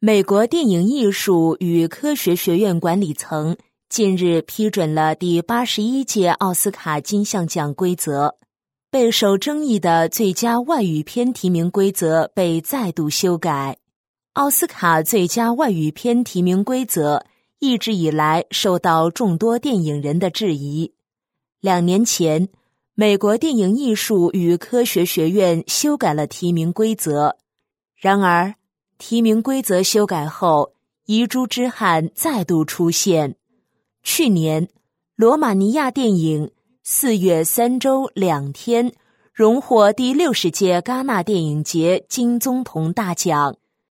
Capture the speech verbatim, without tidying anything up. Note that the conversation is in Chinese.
美国电影艺术与科学学院管理层近日批准了第八十一届奥斯卡金像奖规则，备受争议的最佳外语片提名规则被再度修改。奥斯卡最佳外语片提名规则一直以来受到众多电影人的质疑。两年前，美国电影艺术与科学学院修改了提名规则，然而提名规则修改后，遗珠之憾再度出现。去年，罗马尼亚电影四月三周两天荣获第六十届戛纳电影节金棕榈大奖，